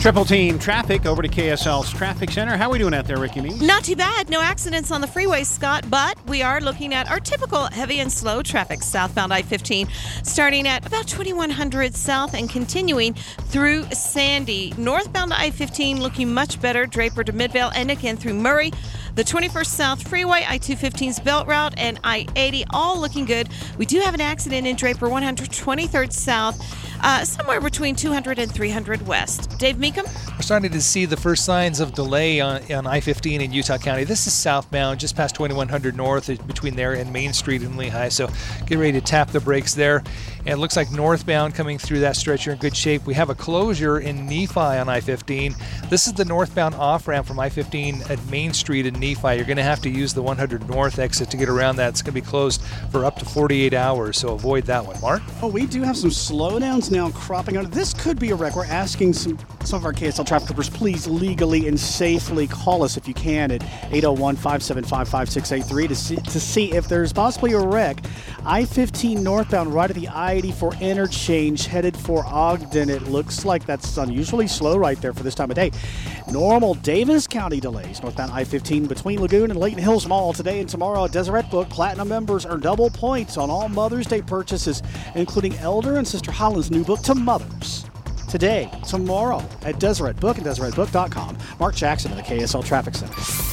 Triple Team Traffic over to KSL's Traffic Center. How are we doing out there, Ricky Means? Not too bad. No accidents on the freeway, Scott, but we are looking at our typical heavy and slow traffic southbound I-15, starting at about 2100 south and continuing through Sandy. Northbound I-15 looking much better, Draper to Midvale, and again through Murray. The 21st South Freeway, I-215's Belt Route, and I-80 all looking good. We do have an accident in Draper 123rd South, somewhere between 200 and 300 West. Dave Meekum? We're starting to see the first signs of delay on I-15 in Utah County. This is southbound, just past 2100 North, between there and Main Street in Lehigh. So get ready to tap the brakes there. And it looks like northbound coming through that stretch, you're in good shape. We have a closure in Nephi on I-15. This is the northbound off-ramp from I-15 at Main Street in Nephi. You're going to have to use the 100 North exit to get around that. It's going to be closed for up to 48 hours, so avoid that one. Mark? Oh, we do have some slowdowns now cropping out. This could be a wreck. We're asking some of our KSL traffickers, please legally and safely call us if you can at 801-575-5683 to see if there's possibly a wreck. I-15 northbound right at the I-84 interchange headed for Ogden. It looks like that's unusually slow right there for this time of day. Normal Davis County delays northbound I-15 between Lagoon and Layton Hills Mall today and tomorrow at Deseret Book. Platinum members earn double points on all Mother's Day purchases, including Elder and Sister Holland's new book to mothers. Today, tomorrow at Deseret Book and DeseretBook.com. Mark Jackson of the KSL Traffic Center.